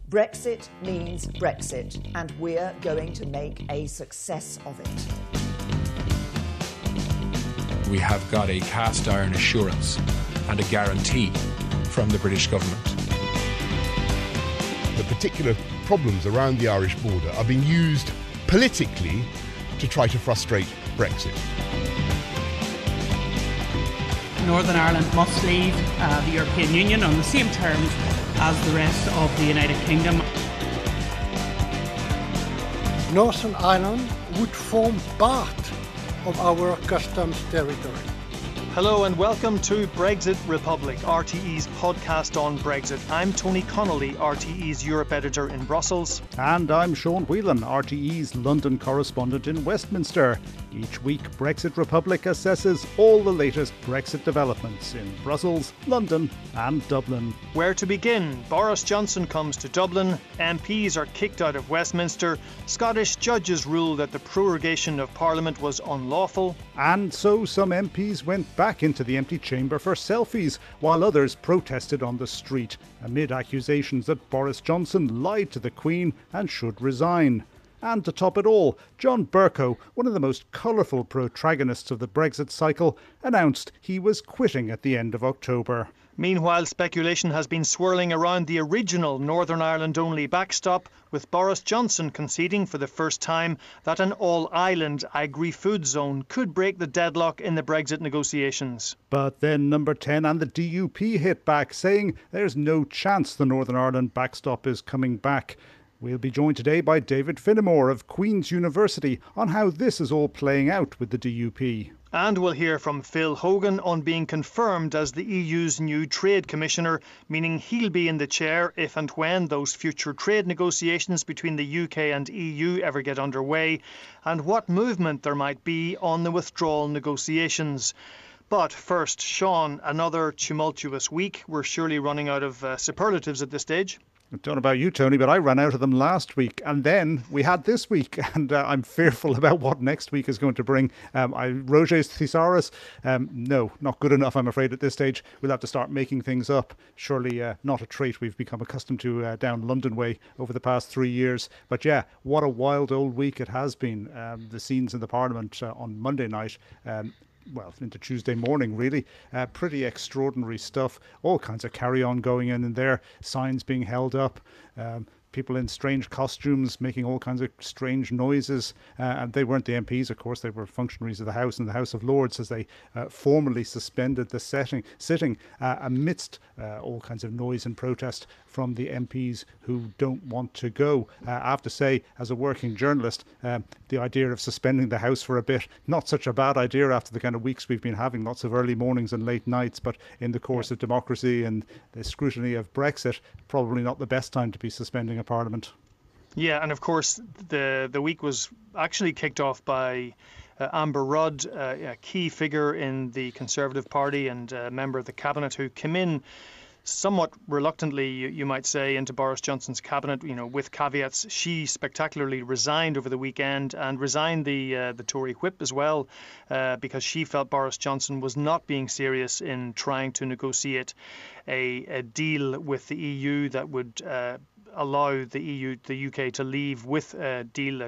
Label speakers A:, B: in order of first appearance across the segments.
A: Brexit means Brexit, and we're going to make a success of it.
B: We have got a cast iron assurance and a guarantee from the British government.
C: The particular problems around the Irish border are being used politically to try to frustrate Brexit.
D: Northern Ireland must leave the European Union on the same terms as the rest of the United Kingdom.
E: Northern Ireland would form part of our customs territory.
F: Hello and welcome to Brexit Republic, RTE's podcast on Brexit. I'm Tony Connolly, RTE's Europe editor in Brussels.
G: And I'm Sean Whelan, RTE's London correspondent in Westminster. Each week, Brexit Republic assesses all the latest Brexit developments in Brussels, London and Dublin.
F: Where to begin? Boris Johnson comes to Dublin, MPs are kicked out of Westminster, Scottish judges rule that the prorogation of Parliament was unlawful.
G: And so some MPs went back into the empty chamber for selfies, while others protested on the street, amid accusations that Boris Johnson lied to the Queen and should resign. And to top it all, John Bercow, one of the most colourful protagonists of the Brexit cycle, announced he was quitting at the end of October.
F: Meanwhile, speculation has been swirling around the original Northern Ireland-only backstop, with Boris Johnson conceding for the first time that an all-island agri-food zone could break the deadlock in the Brexit negotiations.
G: But then Number 10 and the DUP hit back, saying there's no chance the Northern Ireland backstop is coming back. We'll be joined today by David Finnemore of Queen's University on how this is all playing out with the DUP.
F: And we'll hear from Phil Hogan on being confirmed as the EU's new Trade Commissioner, meaning he'll be in the chair if and when those future trade negotiations between the UK and EU ever get underway, and what movement there might be on the withdrawal negotiations. But first, Sean, another tumultuous week. We're surely running out of superlatives at this stage.
G: I don't know about you, Tony, but I ran out of them last week. And then we had this week, and I'm fearful about what next week is going to bring. Roget's Thesaurus, no, not good enough, I'm afraid, at this stage. We'll have to start making things up. Surely not a trait we've become accustomed to down London way over the past 3 years. But yeah, what a wild old week it has been. The scenes in the Parliament on Monday night, well, into Tuesday morning, really. Pretty extraordinary stuff. All kinds of carry-on going in there. Signs being held up. People in strange costumes making all kinds of strange noises. And they weren't the MPs, of course. They were functionaries of the House and the House of Lords as they formally suspended the sitting amidst all kinds of noise and protest from the MPs who don't want to go. I have to say, as a working journalist, the idea of suspending the House for a bit, not such a bad idea after the kind of weeks we've been having, lots of early mornings and late nights, but in the course of democracy and the scrutiny of Brexit, probably not the best time to be suspending a Parliament.
F: Yeah, and of course the week was actually kicked off by Amber Rudd, a key figure in the Conservative Party and a member of the Cabinet who came in somewhat reluctantly, you might say, into Boris Johnson's cabinet, with caveats. She spectacularly resigned over the weekend and resigned the Tory whip as well, because she felt Boris Johnson was not being serious in trying to negotiate a deal with the EU that would allow the UK to leave with a deal,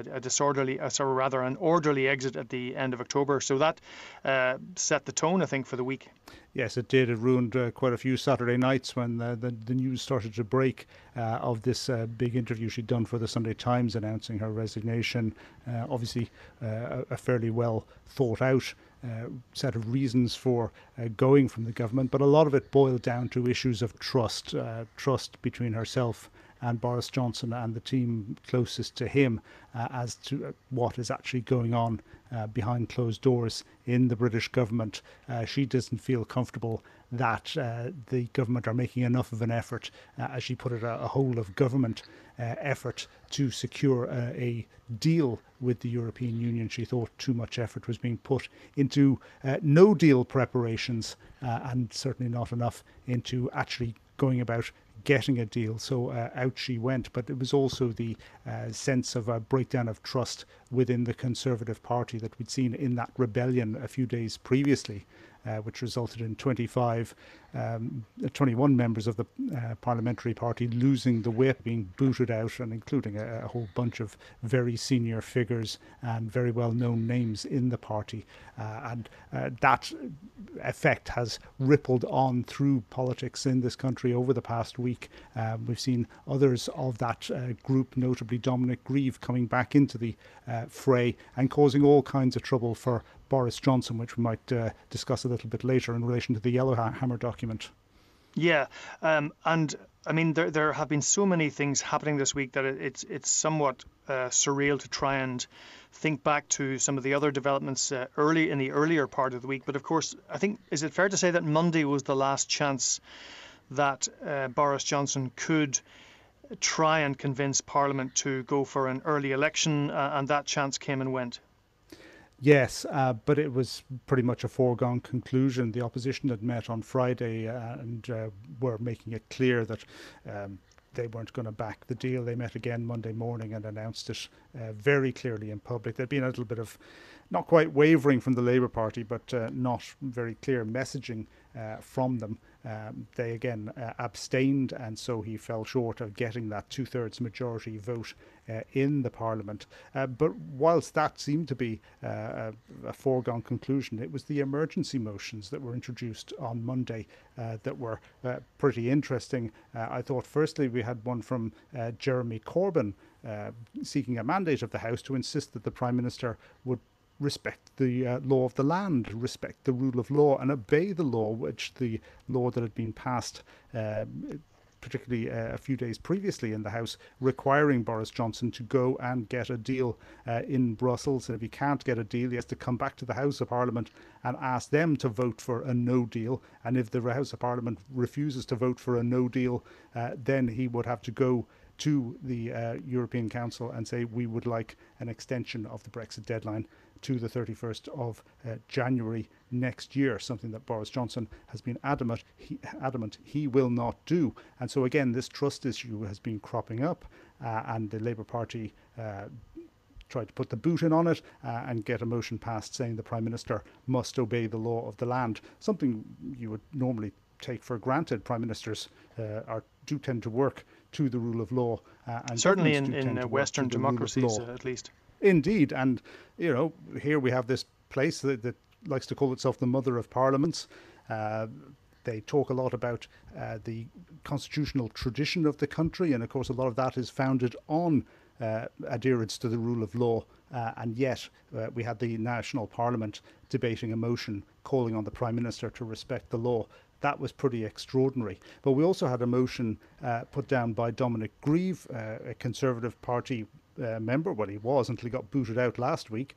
F: an orderly exit at the end of October. So that set the tone, I think, for the week.
G: Yes, it did. It ruined quite a few Saturday nights when the news started to break of this big interview she'd done for the Sunday Times announcing her resignation. Obviously, a fairly well thought out set of reasons for going from the government, but a lot of it boiled down to issues of trust between herself and Boris Johnson and the team closest to him as to what is actually going on behind closed doors in the British government. She doesn't feel comfortable that the government are making enough of an effort, as she put it, a whole of government effort to secure a deal with the European Union. She thought too much effort was being put into no deal preparations and certainly not enough into actually going about getting a deal. So out she went. But it was also the sense of a breakdown of trust within the Conservative Party that we'd seen in that rebellion a few days previously, which resulted in 25 21 members of the parliamentary party losing the whip, being booted out, and including a whole bunch of very senior figures and very well-known names in the party. And that effect has rippled on through politics in this country over the past week. We've seen others of that group, notably Dominic Grieve, coming back into the fray and causing all kinds of trouble for Boris Johnson, which we might discuss a little bit later in relation to the Yellowhammer document.
F: Yeah, and I mean there have been so many things happening this week that it's somewhat surreal to try and think back to some of the other developments early in the earlier part of the week. But of course, I think, is it fair to say that Monday was the last chance that Boris Johnson could try and convince Parliament to go for an early election, and that chance came and went?
G: Yes, but it was pretty much a foregone conclusion. The opposition had met on Friday and were making it clear that they weren't going to back the deal. They met again Monday morning and announced it very clearly in public. There'd been a little bit of not quite wavering from the Labour Party, but not very clear messaging from them. They again abstained, and so he fell short of getting that 2/3 majority vote in the Parliament. But whilst that seemed to be a foregone conclusion, it was the emergency motions that were introduced on Monday that were pretty interesting. I thought firstly we had one from Jeremy Corbyn seeking a mandate of the House to insist that the Prime Minister would respect the law of the land, respect the rule of law, and obey the law, which the law that had been passed particularly a few days previously in the House, requiring Boris Johnson to go and get a deal in Brussels. And if he can't get a deal, he has to come back to the House of Parliament and ask them to vote for a no deal. And if the House of Parliament refuses to vote for a no deal, then he would have to go to the European Council and say, we would like an extension of the Brexit deadline to the 31st of January next year, something that Boris Johnson has been adamant he will not do. And so again, this trust issue has been cropping up, and the Labour Party tried to put the boot in on it and get a motion passed saying the Prime Minister must obey the law of the land, something you would normally take for granted. Prime Ministers do tend to work to the rule of law. And
F: certainly in Western democracies, at least.
G: Indeed, and you know, here we have this place that likes to call itself the mother of parliaments. They talk a lot about the constitutional tradition of the country, and of course a lot of that is founded on adherence to the rule of law, and yet we had the National Parliament debating a motion calling on the Prime Minister to respect the law. That was pretty extraordinary. But we also had a motion put down by Dominic Grieve, a Conservative Party member. Well, he was until he got booted out last week.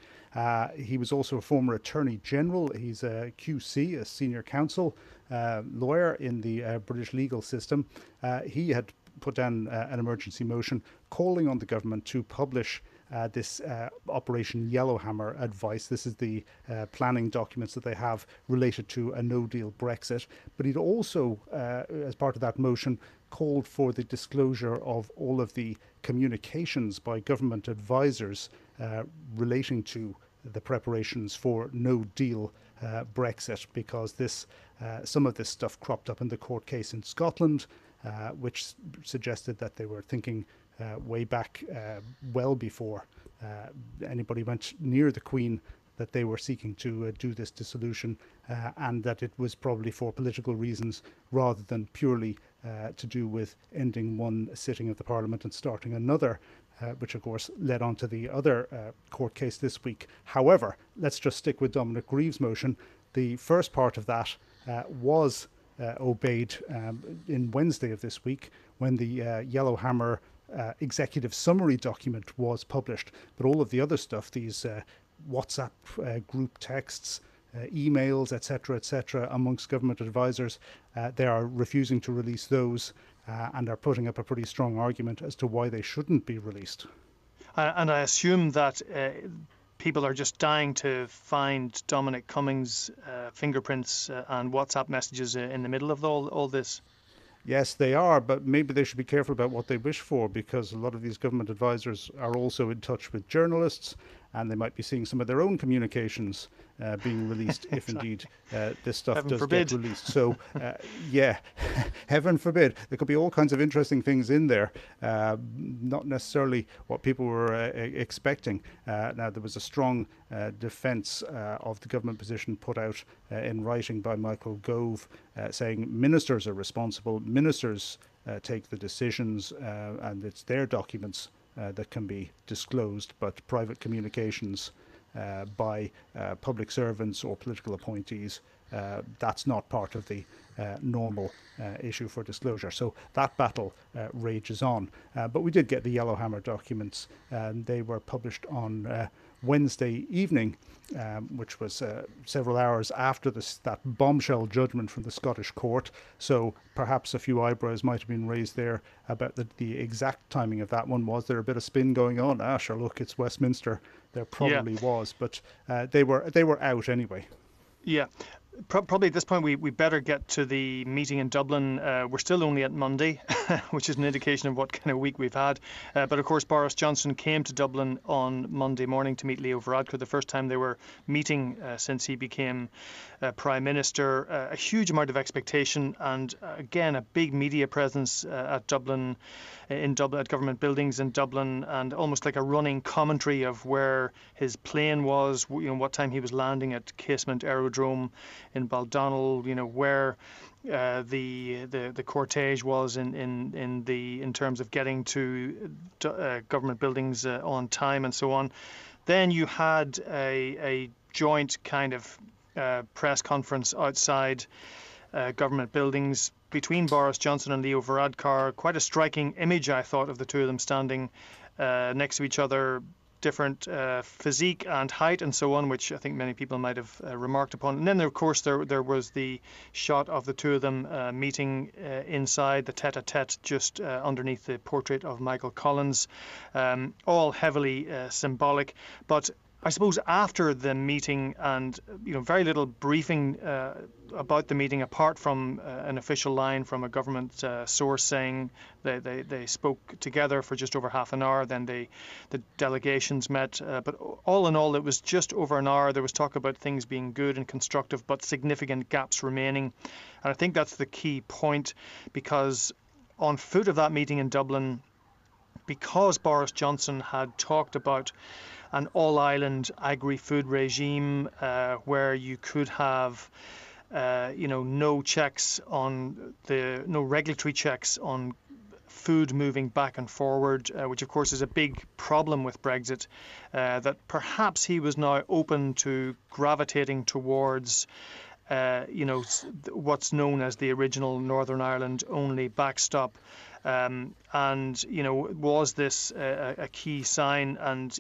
G: He was also a former Attorney General. He's a QC, a senior counsel lawyer in the British legal system. He had put down an emergency motion calling on the government to publish this Operation Yellowhammer advice. This is the planning documents that they have related to a no-deal Brexit. But he'd also, as part of that motion, called for the disclosure of all of the communications by government advisors relating to the preparations for no-deal Brexit, because this some of this stuff cropped up in the court case in Scotland, which suggested that they were thinking way back well before anybody went near the Queen that they were seeking to do this dissolution, and that it was probably for political reasons rather than purely to do with ending one sitting of the Parliament and starting another, which of course led on to the other court case this week. However, let's just stick with Dominic Grieve's motion. The first part of that was obeyed in Wednesday of this week when the Yellowhammer executive summary document was published. But all of the other stuff, these WhatsApp group texts, emails, etc., amongst government advisors, they are refusing to release those and are putting up a pretty strong argument as to why they shouldn't be released.
F: And I assume that people are just dying to find Dominic Cummings' fingerprints and WhatsApp messages in the middle of all this.
G: Yes, they are, but maybe they should be careful about what they wish for, because a lot of these government advisors are also in touch with journalists, and they might be seeing some of their own communications being released if indeed this stuff
F: Heaven
G: does
F: forbid.
G: get released. So, yeah, heaven forbid. There could be all kinds of interesting things in there, not necessarily what people were expecting. Now, there was a strong defence of the government position put out in writing by Michael Gove, saying ministers are responsible, ministers take the decisions, and it's their documents that can be disclosed, but private communications by public servants or political appointees, that's not part of the normal issue for disclosure. So that battle rages on. But we did get the Yellowhammer documents, and they were published on Wednesday evening, which was several hours after that bombshell judgment from the Scottish court. So perhaps a few eyebrows might have been raised there about the exact timing of that one. Was there a bit of spin going on? Sure, look, it's Westminster. There probably was, but they were out anyway.
F: Yeah. Probably at this point we better get to the meeting in Dublin. We're still only at Monday, which is an indication of what kind of week we've had. But of course, Boris Johnson came to Dublin on Monday morning to meet Leo Varadkar, the first time they were meeting since he became Prime Minister. A huge amount of expectation, and again, a big media presence at Dublin, at government buildings in Dublin, and almost like a running commentary of where his plane was, what time he was landing at Casement Aerodrome in Baldonnel, where the cortege was in terms of getting to government buildings on time and so on. Then you had a joint kind of press conference outside government buildings between Boris Johnson and Leo Varadkar. Quite a striking image, I thought, of the two of them standing next to each other, different physique and height and so on, which I think many people might have remarked upon. And then, of course, there was the shot of the two of them meeting inside the tete-a-tete just underneath the portrait of Michael Collins, all heavily symbolic. But I suppose after the meeting, and very little briefing about the meeting apart from an official line from a government source saying they spoke together for just over half an hour. Then the delegations met, but all in all it was just over an hour. There was talk about things being good and constructive, but significant gaps remaining. And I think that's the key point, because on foot of that meeting in Dublin, because Boris Johnson had talked about an all-island agri-food regime where you could have, no regulatory checks on food moving back and forward, which of course is a big problem with Brexit, that perhaps he was now open to gravitating towards what's known as the original Northern Ireland only backstop. Was this a key sign? And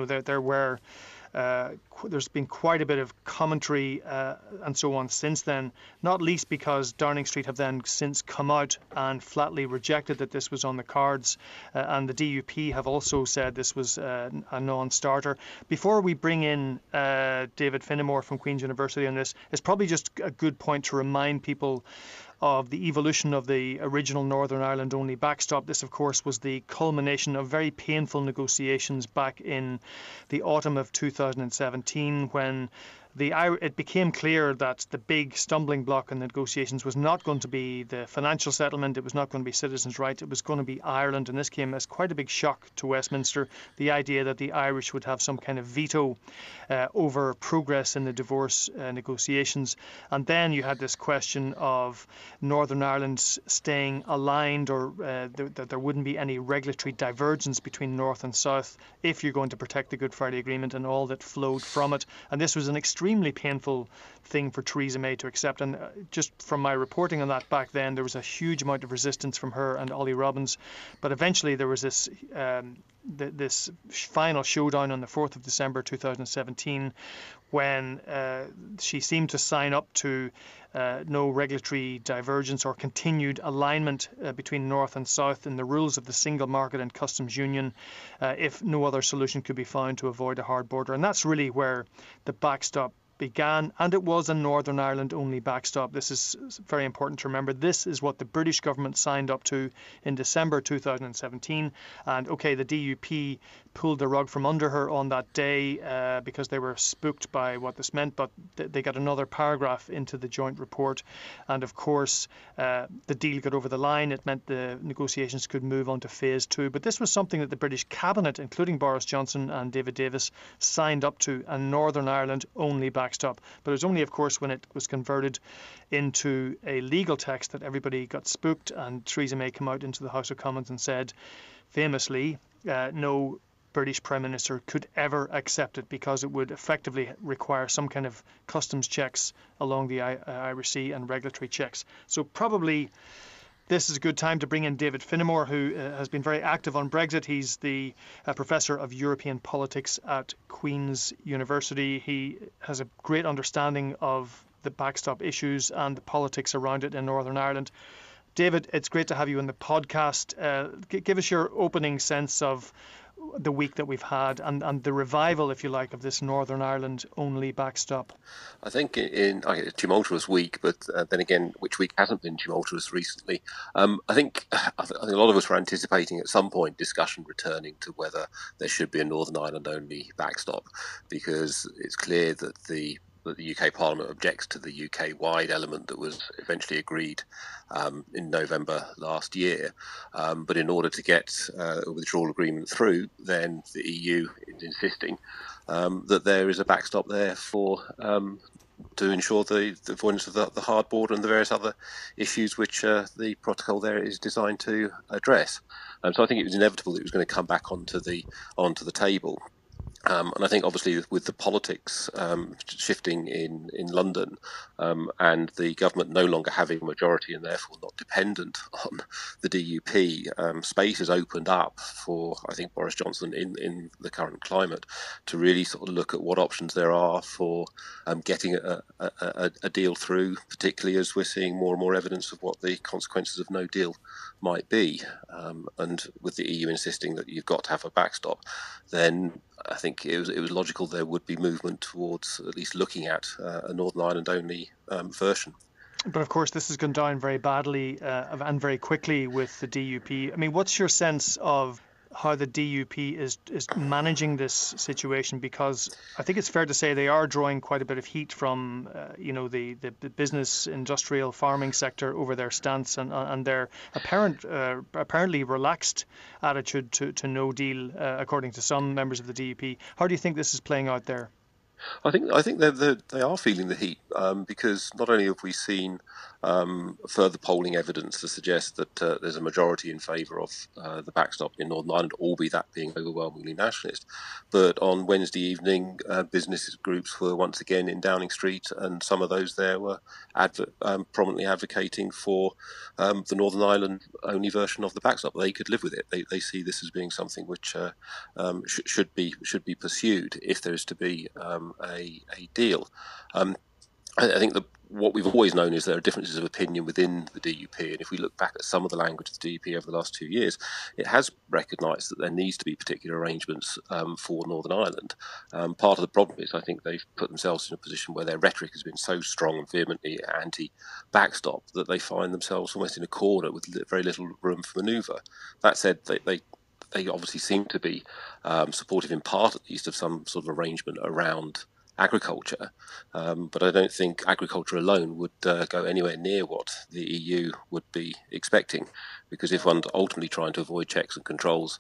F: there's been quite a bit of commentary and so on since then, not least because Downing Street have then since come out and flatly rejected that this was on the cards, and the DUP have also said this was a non-starter. Before we bring in David Finnemore from Queen's University on this, it's probably just a good point to remind people of the evolution of the original Northern Ireland only backstop. This, of course, was the culmination of very painful negotiations back in the autumn of 2017, when it became clear that the big stumbling block in the negotiations was not going to be the financial settlement, it was not going to be citizens' rights, it was going to be Ireland. And this came as quite a big shock to Westminster, the idea that the Irish would have some kind of veto over progress in the divorce negotiations. And then you had this question of Northern Ireland staying aligned, or that there wouldn't be any regulatory divergence between North and South if you're going to protect the Good Friday Agreement and all that flowed from it. And this was an extremely painful thing for Theresa May to accept. And just from my reporting on that back then, there was a huge amount of resistance from her and Ollie Robbins. But eventually there was this this final showdown on the 4th of December 2017, when she seemed to sign up to no regulatory divergence or continued alignment between North and South in the rules of the single market and customs union, if no other solution could be found to avoid a hard border. And that's really where the backstop began, and it was a Northern Ireland only backstop. This is very important to remember. This is what the British government signed up to in December 2017. And okay, the DUP pulled the rug from under her on that day because they were spooked by what this meant, but they got another paragraph into the joint report. And of course, the deal got over the line. It meant the negotiations could move on to phase 2. But this was something that the British cabinet, including Boris Johnson and David Davis, signed up to, a Northern Ireland only backstop. But it was only, of course, when it was converted into a legal text that everybody got spooked, and Theresa May came out into the House of Commons and said, famously, no British Prime Minister could ever accept it because it would effectively require some kind of customs checks along the Irish Sea and regulatory checks. So probably this is a good time to bring in David Finnemore, who has been very active on Brexit. He's the Professor of European Politics at Queen's University. He has a great understanding of the backstop issues and the politics around it in Northern Ireland. David, it's great to have you on the podcast. Give us your opening sense of the week that we've had and the revival, if you like, of this Northern Ireland only backstop.
H: I think in a tumultuous week, but then again, which week hasn't been tumultuous recently? I think a lot of us were anticipating at some point discussion returning to whether there should be a Northern Ireland only backstop, because it's clear that the UK Parliament objects to the UK-wide element that was eventually agreed in November last year. But in order to get a withdrawal agreement through, then the EU is insisting that there is a backstop there for to ensure the avoidance of the hard border and the various other issues which the protocol there is designed to address. So I think it was inevitable that it was going to come back onto the table. And I think obviously with the politics shifting in London and the government no longer having a majority and therefore not dependent on the DUP, space has opened up for, I think, Boris Johnson in the current climate to really sort of look at what options there are for getting a deal through, particularly as we're seeing more and more evidence of what the consequences of no deal might be. And with the EU insisting that you've got to have a backstop, then I think it was logical there would be movement towards at least looking at a Northern Ireland only version.
F: But of course, this has gone down very badly and very quickly with the DUP. I mean, what's your sense of how the DUP is managing this situation? Because I think it's fair to say they are drawing quite a bit of heat from the business, industrial, farming sector over their stance and their apparently relaxed attitude to no deal, according to some members of the DUP. How do you think this is playing out there?
H: I think they are feeling the heat because not only have we seen further polling evidence to suggest that there's a majority in favour of the backstop in Northern Ireland, albeit that being overwhelmingly nationalist, but on Wednesday evening, business groups were once again in Downing Street, and some of those there were prominently advocating for the Northern Ireland only version of the backstop. They could live with it. They see this as being something which should be pursued if there is to be a deal. I think what we've always known is there are differences of opinion within the DUP, and if we look back at some of the language of the DUP over the last 2 years, it has recognised that there needs to be particular arrangements for Northern Ireland. Part of the problem is I think they've put themselves in a position where their rhetoric has been so strong and vehemently anti-backstop that they find themselves almost in a corner with very little room for manoeuvre. That said, they obviously seem to be supportive in part at least of some sort of arrangement around agriculture, but I don't think agriculture alone would go anywhere near what the EU would be expecting, because if one's ultimately trying to avoid checks and controls,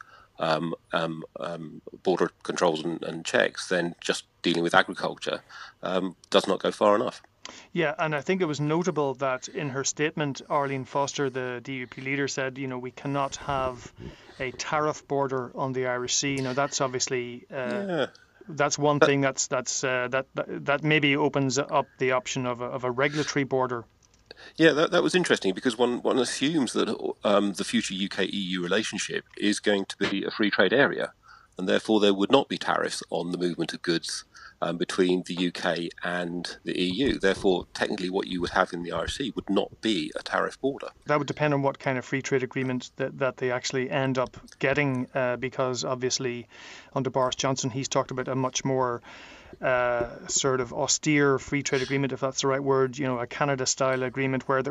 H: border controls and checks, then just dealing with agriculture does not go far enough.
F: Yeah, and I think it was notable that in her statement, Arlene Foster, the DUP leader, said, we cannot have a tariff border on the Irish Sea. That's obviously that's one thing that maybe opens up the option of a regulatory border.
H: Yeah, that was interesting because one assumes that the future UK-EU relationship is going to be a free trade area, and therefore there would not be tariffs on the movement of goods between the UK and the EU. Therefore, technically what you would have in the Irish Sea would not be a tariff border. That
F: would depend on what kind of free trade agreement that they actually end up getting, because obviously under Boris Johnson he's talked about a much more sort of austere free trade agreement, if that's the right word, a Canada-style agreement where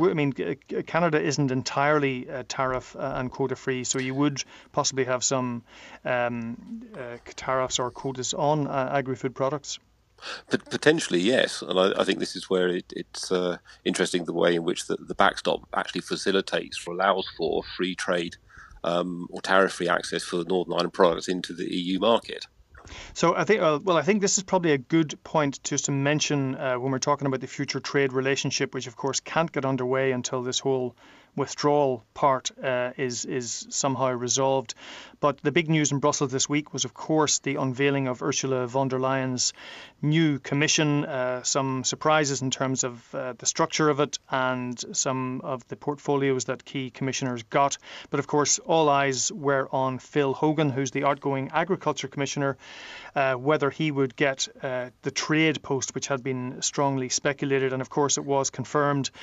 F: Canada isn't entirely tariff and quota free, so you would possibly have some tariffs or quotas on agri-food products.
H: But potentially, yes, and I think this is where it's interesting the way in which the backstop actually facilitates or allows for free trade or tariff-free access for Northern Ireland products into the EU market.
F: So I think this is probably a good point just to mention when we're talking about the future trade relationship, which of course can't get underway until this whole withdrawal part is somehow resolved. But the big news in Brussels this week was, of course, the unveiling of Ursula von der Leyen's new commission, some surprises in terms of the structure of it and some of the portfolios that key commissioners got. But of course, all eyes were on Phil Hogan, who's the outgoing Agriculture Commissioner, whether he would get the trade post, which had been strongly speculated. And of course, it was confirmed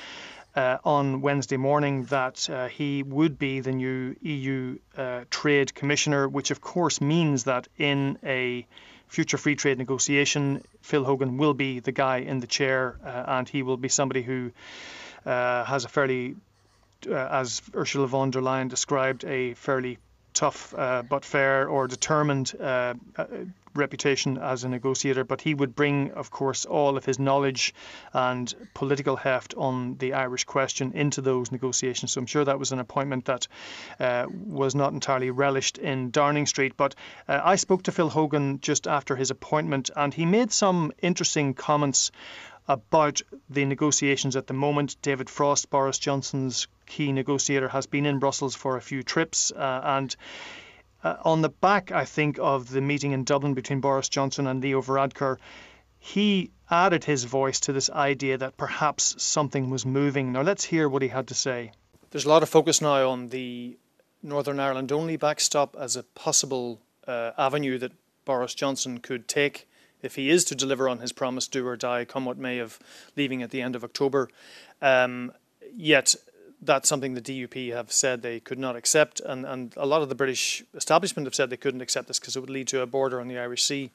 F: on Wednesday morning that he would be the new EU Trade Commissioner, which of course means that in a future free trade negotiation, Phil Hogan will be the guy in the chair, and he will be somebody who has a fairly, as Ursula von der Leyen described, a fairly tough but fair or determined reputation as a negotiator. But he would bring, of course, all of his knowledge and political heft on the Irish question into those negotiations. So I'm sure that was an appointment that was not entirely relished in Downing Street. But I spoke to Phil Hogan just after his appointment, and he made some interesting comments about the negotiations at the moment. David Frost, Boris Johnson's key negotiator, has been in Brussels for a few trips, and on the back, I think, of the meeting in Dublin between Boris Johnson and Leo Varadkar, he added his voice to this idea that perhaps something was moving. Now let's hear what he had to say. There's a lot of focus now on the Northern Ireland only backstop as a possible avenue that Boris Johnson could take if he is to deliver on his promise, do or die, come what may, of leaving at the end of October. Yet that's something the DUP have said they could not accept, and a lot of the British establishment have said they couldn't accept this because it would lead to a border on the Irish Sea.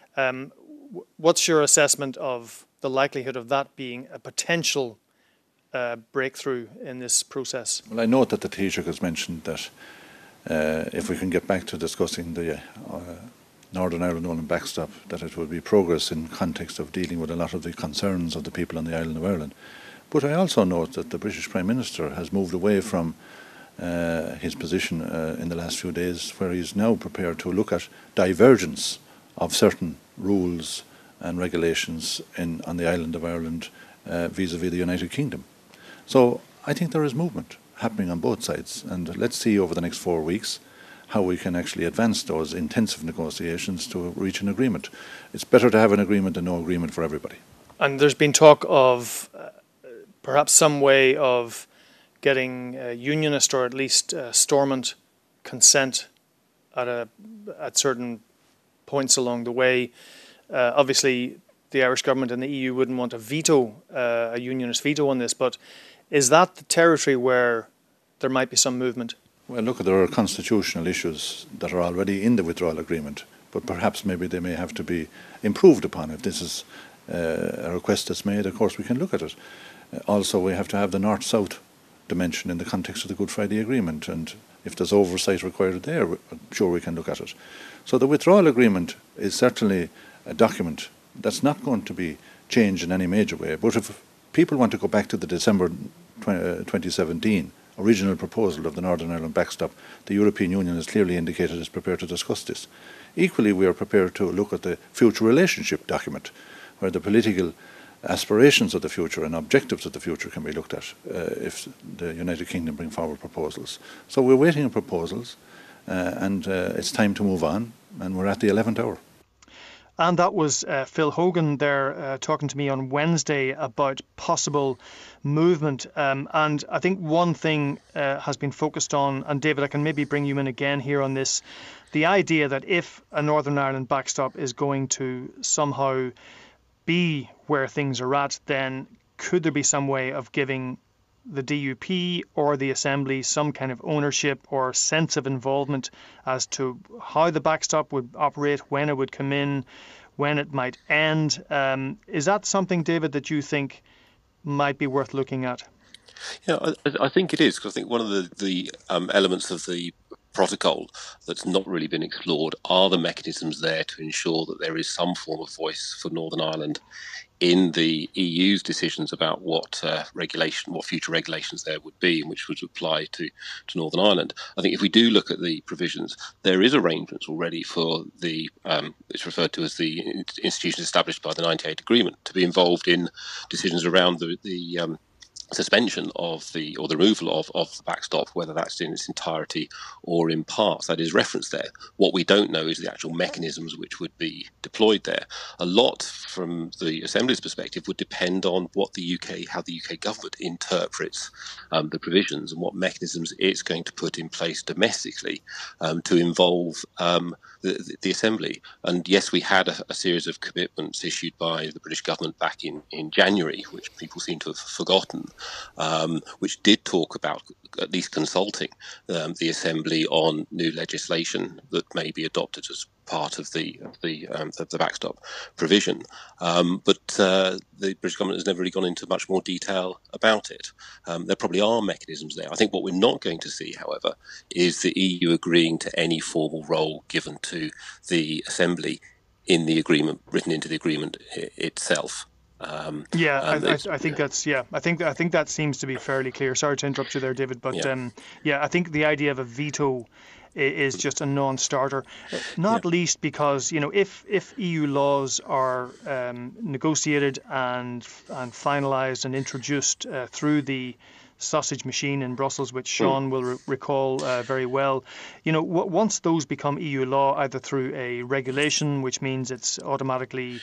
F: What's your assessment of the likelihood of that being a potential breakthrough in this process?
I: Well, I note that the Taoiseach has mentioned that if we can get back to discussing the Northern Ireland only backstop, that it will be progress in context of dealing with a lot of the concerns of the people on the island of Ireland. But I also note that the British Prime Minister has moved away from his position in the last few days, where he's now prepared to look at divergence of certain rules and regulations on the island of Ireland vis-à-vis the United Kingdom. So I think there is movement happening on both sides, and let's see over the next 4 weeks how we can actually advance those intensive negotiations to reach an agreement. It's better to have an agreement than no agreement for everybody. And there's been talk of perhaps some way of getting unionist or at least Stormont consent at certain points along the way. Obviously, the Irish government and the EU wouldn't want to veto, a unionist veto on this, but is that the territory where there might be some movement? Well, look, there are constitutional issues that are already in the withdrawal agreement, but perhaps maybe they may have to be improved upon. If this is a request that's made, of course we can look at it. Also, we have to have the North-South dimension in the context of the Good Friday Agreement, and if there's oversight required there, I'm sure we can look at it. So the withdrawal agreement is certainly a document that's not going to be changed in any major way, but if people want to go back to the December 2017 original proposal of the Northern Ireland backstop, the European Union has clearly indicated it's prepared to discuss this. Equally, we are prepared to look at the future relationship document, where the political aspirations of the future and objectives of the future can be looked at if the United Kingdom bring forward proposals. So we're waiting on proposals, and it's time to move on, and we're at the 11th hour. And that was Phil Hogan there talking to me on Wednesday about possible movement. And I think one thing has been focused on, and David, I can maybe bring you in again here on this, the idea that if a Northern Ireland backstop is going to somehow be where things are at, then could there be some way of giving the DUP or the Assembly some kind of ownership or sense of involvement as to how the backstop would operate, when it would come in,
F: when it might end. Is that something, David, that you think might be worth looking at?
H: Yeah, I think it is, because I think one of the elements of the protocol that's not really been explored are the mechanisms there to ensure that there is some form of voice for Northern Ireland in the EU's decisions about what future regulations there would be and which would apply to Northern Ireland. I think if we do look at the provisions, there is arrangements already for the it's referred to as the institutions established by the 98 agreement to be involved in decisions around the suspension of the removal of the backstop, whether that's in its entirety or in parts. That is referenced there. What we don't know is the actual mechanisms which would be deployed there. A lot from the Assembly's perspective would depend on how the UK government interprets the provisions and what mechanisms it's going to put in place domestically to involve the Assembly. And yes, we had a series of commitments issued by the British government back in January, which people seem to have forgotten, which did talk about at least consulting the Assembly on new legislation that may be adopted as part of the backstop provision. But the British government has never really gone into much more detail about it. There probably are mechanisms there. I think what we're not going to see, however, is the EU agreeing to any formal role given to the Assembly in the agreement, written into the agreement itself.
F: I think that's I think that seems to be fairly clear. Sorry to interrupt you there, David, but I think the idea of a veto is just a non-starter, not least because if EU laws are negotiated and finalised and introduced through the sausage machine in Brussels, which Sean will recall very well, once those become EU law, either through a regulation, which means it's automatically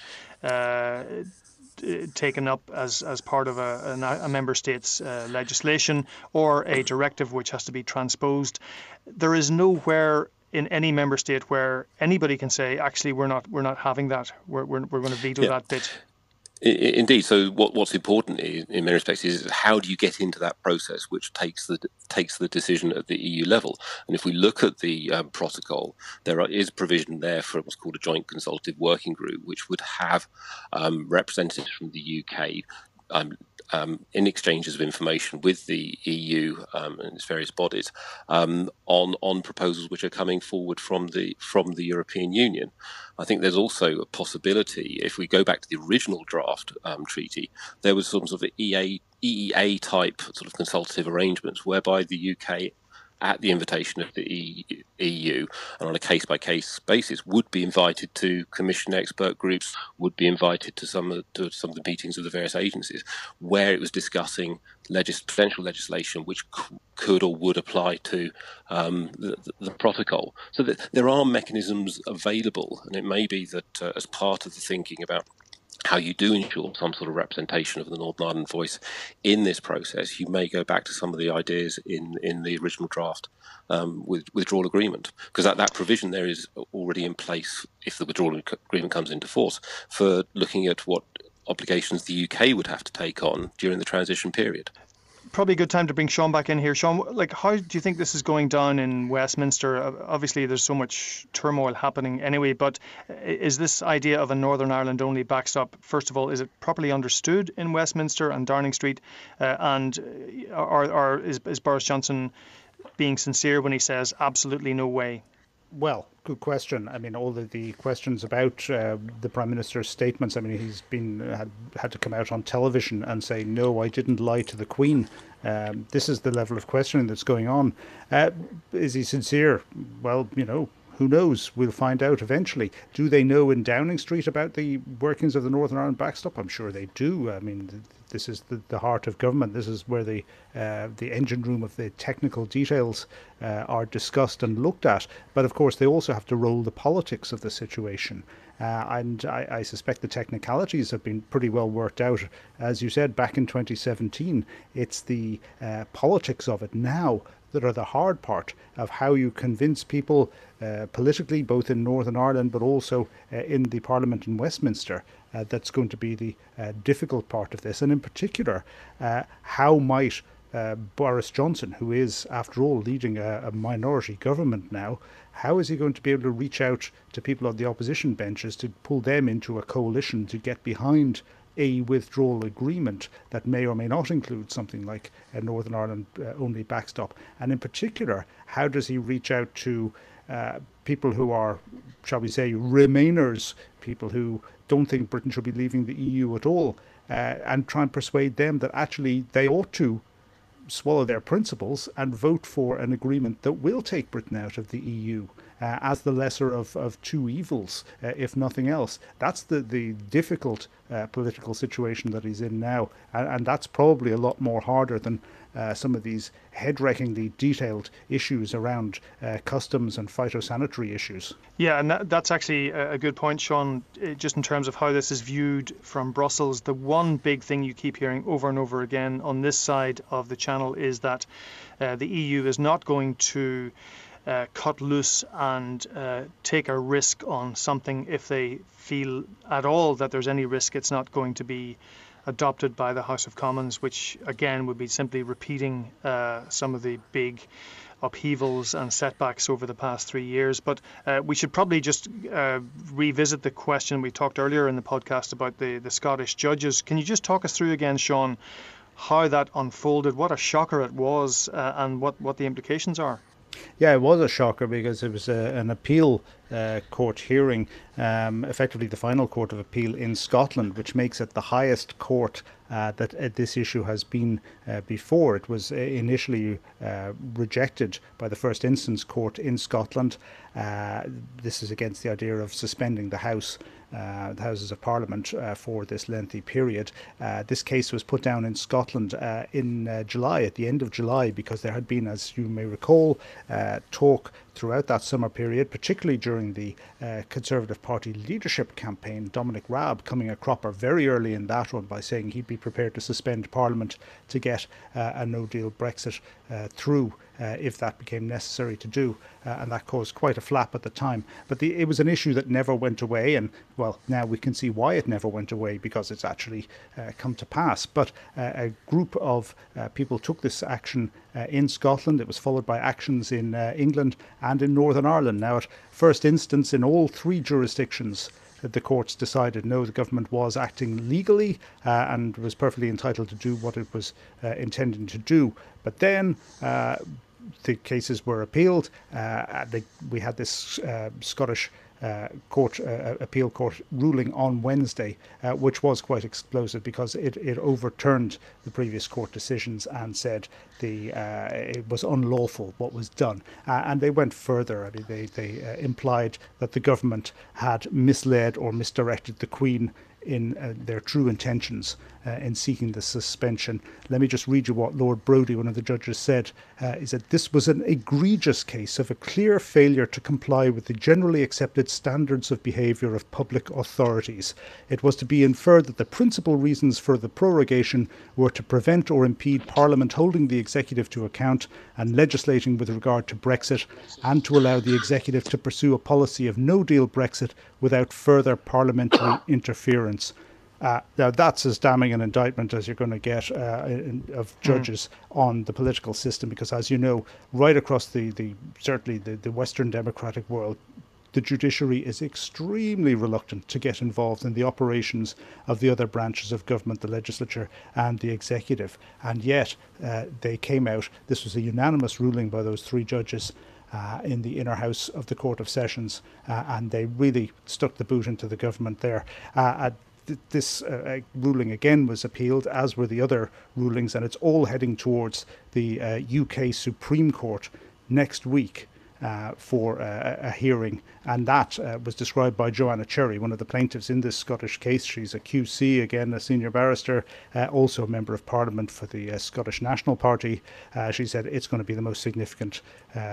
F: taken up as part of a member state's legislation, or a directive which has to be transposed, there is nowhere in any member state where anybody can say, actually, we're not having that. We're going to veto that bit.
H: Indeed. So what's important in many respects is how do you get into that process which takes the decision at the EU level. And if we look at the protocol, there is provision there for what's called a joint consultative working group, which would have representatives from the UK in exchanges of information with the EU and its various bodies on proposals which are coming forward from the European Union. I think there's also a possibility, if we go back to the original draft treaty, there was some sort of EEA type sort of consultative arrangements whereby the UK, at the invitation of the EU and on a case-by-case basis, would be invited to commission expert groups, would be invited to some of the meetings of the various agencies, where it was discussing potential legislation which could or would apply to the protocol. So that there are mechanisms available, and it may be that as part of the thinking about how you do ensure some sort of representation of the Northern Ireland voice in this process, you may go back to some of the ideas in the original draft withdrawal agreement, because that provision there is already in place if the withdrawal agreement comes into force, for looking at what obligations the UK would have to take on during the transition period.
F: Probably a good time to bring Sean back in here. Sean, how do you think this is going down in Westminster? Obviously, there's so much turmoil happening anyway, but is this idea of a Northern Ireland only backstop, first of all, is it properly understood in Westminster and Downing Street? Or is Boris Johnson being sincere when he says absolutely no way?
G: Well, good question. I mean, all the questions about the Prime Minister's statements, I mean, he's had to come out on television and say, no, I didn't lie to the Queen. This is the level of questioning that's going on. Is he sincere? Well, who knows? We'll find out eventually. Do they know in Downing Street about the workings of the Northern Ireland backstop? I'm sure they do. I mean, this is the heart of government. This is where the engine room of the technical details are discussed and looked at. But of course, they also have to roll the politics of the situation. And I suspect the technicalities have been pretty well worked out. As you said, back in 2017, it's the politics of it now that are the hard part of how you convince people politically, both in Northern Ireland but also in the Parliament in Westminster. That's going to be the difficult part of this. And in particular, how might Boris Johnson, who is, after all, leading a minority government now, how is he going to be able to reach out to people on the opposition benches to pull them into a coalition to get behind a withdrawal agreement that may or may not include something like a Northern Ireland only backstop? And in particular, how does he reach out to people who are, shall we say, Remainers, people who don't think Britain should be leaving the EU at all, and try and persuade them that actually they ought to swallow their principles and vote for an agreement that will take Britain out of the EU as the lesser of two evils, if nothing else. That's the difficult political situation that he's in now, and that's probably a lot more harder than some of these head-wreckingly detailed issues around customs and phytosanitary issues.
F: Yeah, and that's actually a good point, Sean, just in terms of how this is viewed from Brussels. The one big thing you keep hearing over and over again on this side of the channel is that the EU is not going to cut loose and take a risk on something if they feel at all that there's any risk. It's not going to be adopted by the House of Commons, which again would be simply repeating some of the big upheavals and setbacks over the past 3 years. But we should probably just revisit the question we talked earlier in the podcast about the Scottish judges. Can you just talk us through again, Sean, how that unfolded, what a shocker it was, and what the implications are?
G: Yeah, it was a shocker because it was an appeal court hearing, effectively the final court of appeal in Scotland, which makes it the highest court that this issue has been before. It was initially rejected by the first instance court in Scotland. This is against the idea of suspending the Houses of Parliament for this lengthy period. This case was put down in Scotland in July, at the end of July, because there had been, as you may recall, talk throughout that summer period, particularly during the Conservative Party leadership campaign, Dominic Raab coming a cropper very early in that one by saying he'd be prepared to suspend Parliament to get a no-deal Brexit through if that became necessary to do, and that caused quite a flap at the time. But it was an issue that never went away, and well, now we can see why it never went away, because it's actually come to pass. But a group of people took this action in Scotland. It was followed by actions in England and in Northern Ireland. Now, at first instance, in all three jurisdictions, the courts decided no, the government was acting legally and was perfectly entitled to do what it was intending to do. But then the cases were appealed. We had this Scottish appeal court ruling on Wednesday, which was quite explosive because it overturned the previous court decisions and said it was unlawful what was done. And they went further. I mean, they implied that the government had misled or misdirected the Queen in their true intentions in seeking the suspension. Let me just read you what Lord Brodie, one of the judges, said, is that this was an egregious case of a clear failure to comply with the generally accepted standards of behaviour of public authorities. It was to be inferred that the principal reasons for the prorogation were to prevent or impede Parliament holding the executive to account and legislating with regard to Brexit, and to allow the executive to pursue a policy of no-deal Brexit without further parliamentary interference. Now, that's as damning an indictment as you're going to get of judges on the political system, because, as you know, right across certainly the Western democratic world, the judiciary is extremely reluctant to get involved in the operations of the other branches of government, the legislature and the executive. And yet they came out, this was a unanimous ruling by those three judges in the inner house of the Court of Sessions, and they really stuck the boot into the government there. This ruling again was appealed, as were the other rulings, and it's all heading towards the UK Supreme Court next week for a hearing. And that was described by Joanna Cherry, one of the plaintiffs in this Scottish case. She's a QC, again a senior barrister, also a member of Parliament for the Scottish National Party. She said it's going to be the most significant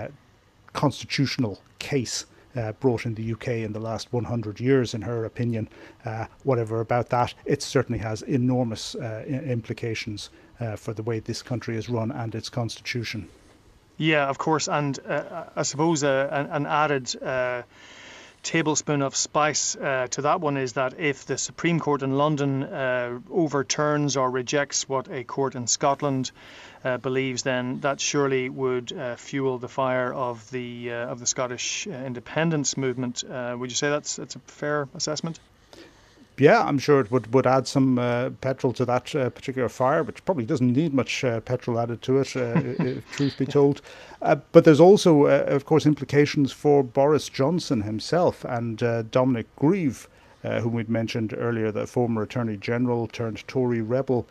G: constitutional case brought in the UK in the last 100 years, in her opinion. Whatever about that, it certainly has enormous implications for the way this country is run and its constitution.
F: Yeah, of course, and I suppose an added tablespoon of spice to that one is that if the Supreme Court in London overturns or rejects what a court in Scotland believes, then that surely would fuel the fire of the Scottish independence movement. Would you say that's a fair assessment?
G: Yeah, I'm sure it would add some petrol to that particular fire, which probably doesn't need much petrol added to it, if truth be told. But there's also, of course, implications for Boris Johnson himself and Dominic Grieve, whom we'd mentioned earlier, the former Attorney General turned Tory rebel,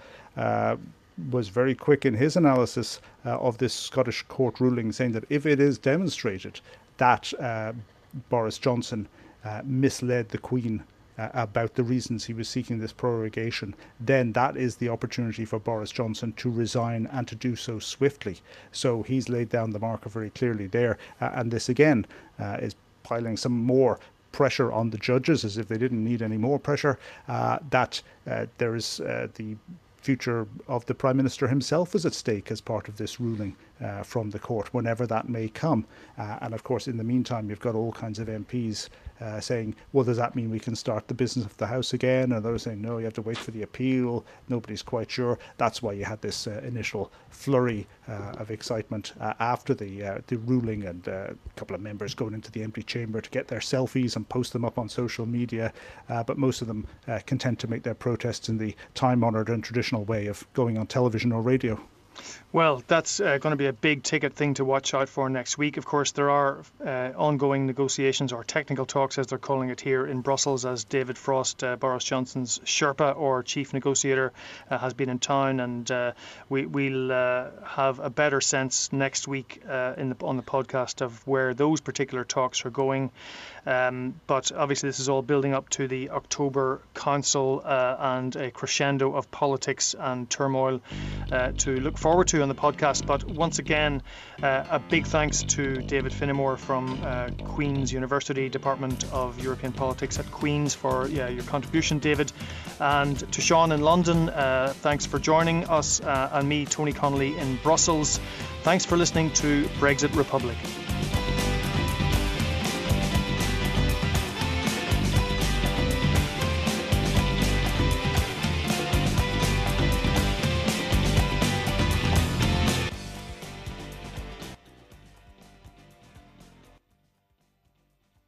G: was very quick in his analysis of this Scottish court ruling, saying that if it is demonstrated that Boris Johnson misled the Queen about the reasons he was seeking this prorogation, then that is the opportunity for Boris Johnson to resign and to do so swiftly. So he's laid down the marker very clearly there. And this again is piling some more pressure on the judges, as if they didn't need any more pressure, that there is the future of the Prime Minister himself is at stake as part of this ruling from the court, whenever that may come. And of course, in the meantime, you've got all kinds of MPs saying, well, does that mean we can start the business of the House again? And they're saying, no, you have to wait for the appeal. Nobody's quite sure. That's why you had this initial flurry of excitement after the ruling, and a couple of members going into the empty chamber to get their selfies and post them up on social media. But most of them content to make their protests in the time-honoured and traditional way of going on television or radio.
F: Well, that's going to be a big ticket thing to watch out for next week. Of course, there are ongoing negotiations, or technical talks as they're calling it here in Brussels, as David Frost, Boris Johnson's Sherpa or chief negotiator, has been in town, and we'll have a better sense next week on the podcast of where those particular talks are going. But obviously this is all building up to the October Council and a crescendo of politics and turmoil to look forward to on the podcast. But once again, a big thanks to David Finnemore from Queen's University Department of European Politics at Queen's for your contribution, David. And to Sean in London, thanks for joining us, and me, Tony Connolly, in Brussels. Thanks for listening to Brexit Republic.